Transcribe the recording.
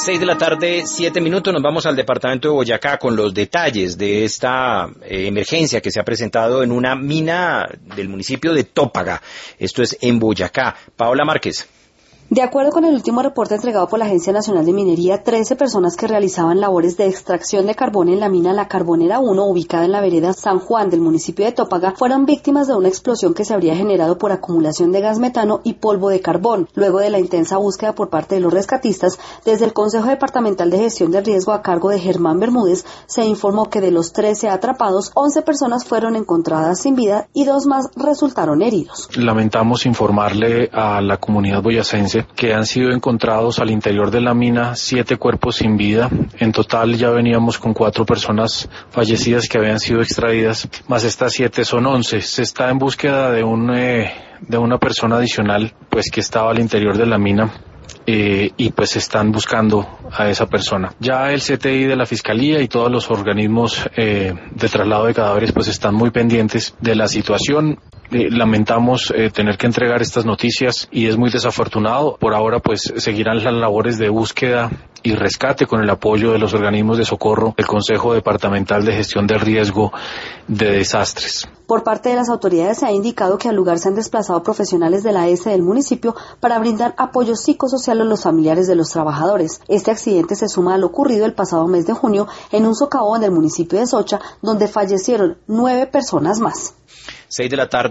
6 de la tarde, 7 minutos, nos vamos al departamento de Boyacá con los detalles de esta emergencia que se ha presentado en una mina del municipio de Tópaga. Esto es en Boyacá. Paola Márquez. De acuerdo con el último reporte entregado por la Agencia Nacional de Minería, 13 personas que realizaban labores de extracción de carbón en la mina La Carbonera 1, ubicada en la vereda San Juan del municipio de Tópaga, fueron víctimas de una explosión que se habría generado por acumulación de gas metano y polvo de carbón. Luego de la intensa búsqueda por parte de los rescatistas, desde el Consejo Departamental de Gestión del Riesgo a cargo de Germán Bermúdez, se informó que de los 13 atrapados, 11 personas fueron encontradas sin vida y 2 más resultaron heridos. Lamentamos informarle a la comunidad boyacense que han sido encontrados al interior de la mina 7 cuerpos sin vida. En total ya veníamos con 4 personas fallecidas que habían sido extraídas, más estas 7 son 11. Se está en búsqueda de una persona adicional pues que estaba al interior de la mina. Y pues están buscando a esa persona. Ya el CTI de la Fiscalía y todos los organismos de traslado de cadáveres pues están muy pendientes de la situación. Lamentamos tener que entregar estas noticias y es muy desafortunado. Por ahora pues seguirán las labores de búsqueda y rescate con el apoyo de los organismos de socorro del Consejo Departamental de Gestión del Riesgo de Desastres. Por parte de las autoridades se ha indicado que al lugar se han desplazado profesionales de la AES del municipio para brindar apoyo psicosocial a los familiares de los trabajadores. Este accidente se suma a lo ocurrido el pasado mes de junio en un socavón del municipio de Socha, donde fallecieron 9 personas más. 6 de la tarde.